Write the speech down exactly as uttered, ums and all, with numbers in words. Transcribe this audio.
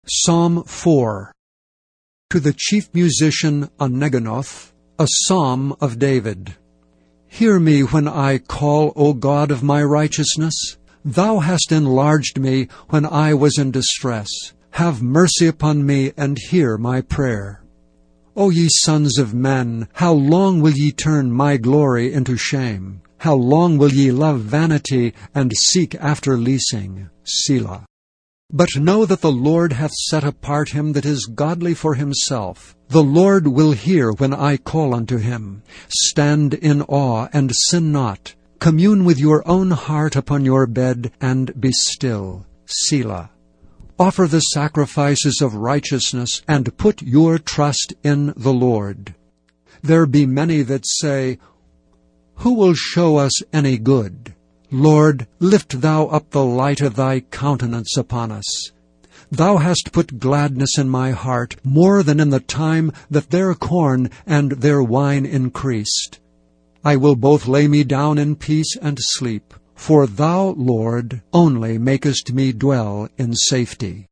Psalm four. To the chief musician Aneginoth, a psalm of David. Hear me when I call, O God of my righteousness. Thou hast enlarged me when I was in distress. Have mercy upon me, and hear my prayer. O ye sons of men, how long will ye turn my glory into shame? How long will ye love vanity, and seek after leasing? Selah. But know that the Lord hath set apart him that is godly for himself. The Lord will hear when I call unto him. Stand in awe, and sin not. Commune with your own heart upon your bed, and be still. Selah. Offer the sacrifices of righteousness, and put your trust in the Lord. There be many that say, Who will show us any good? Lord, lift thou up the light of thy countenance upon us. Thou hast put gladness in my heart, more than in the time that their corn and their wine increased. I will both lay me down in peace and sleep, for thou, Lord, only makest me dwell in safety.